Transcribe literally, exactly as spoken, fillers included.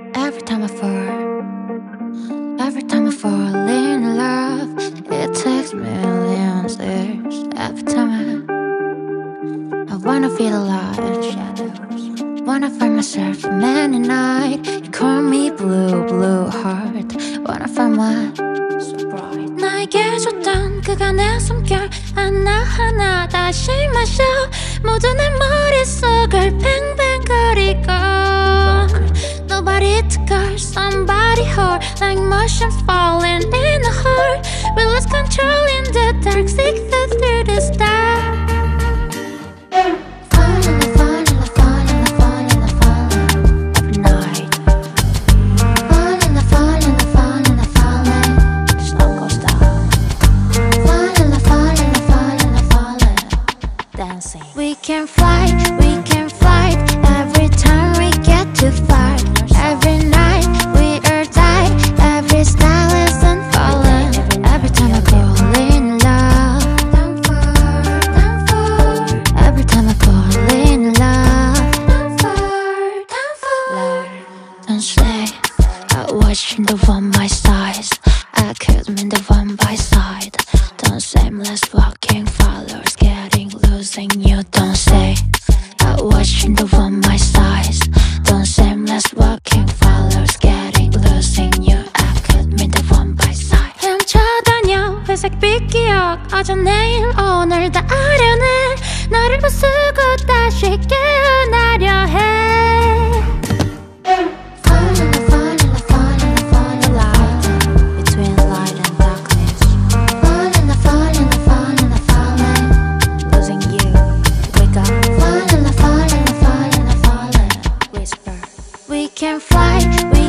Every time I fall, every time I fall in love, it takes millions years. Every time I, I wanna feel alive. Shadows, wanna find myself man at night. You call me blue, blue heart. Wanna find my so bright. 나에게 줬던 그가 내 숨결 하나하나 다시 마셔. 모두 내 머릿속을 뱅뱅거리고. Nobody to call, somebody hold. Like motion falling in the heart. We lose control in the dark. Seek through the stars. Falling, falling, falling, falling, falling every night. Falling, falling, falling, falling. The sun goes down. Falling, falling, falling, falling. Dancing. We can fly, we can fly. Every time we get to fly. Every night we are tied. Every style isn't falling. Every time I fall in love. Don't fall, don't fall. Every time I fall in love. Don't fall, don't fall. Don't stay. I watching the one by size. I could mean the one by side. Don't seamless walking followers. Getting losing you. Don't say. I watching the one by size. Don't seamless walking followers. Getting losing you. I could mean the one by side. 훔쳐다녀 회색빛 기억. 어제 내일 오늘 다 아련해. 너를 부수고 다시 깨어나려 해. Falling, falling, falling, falling light between light and darkness. Falling, falling, falling, falling, losing you. Wake up. Falling, falling, falling, falling, whisper. We can fly. We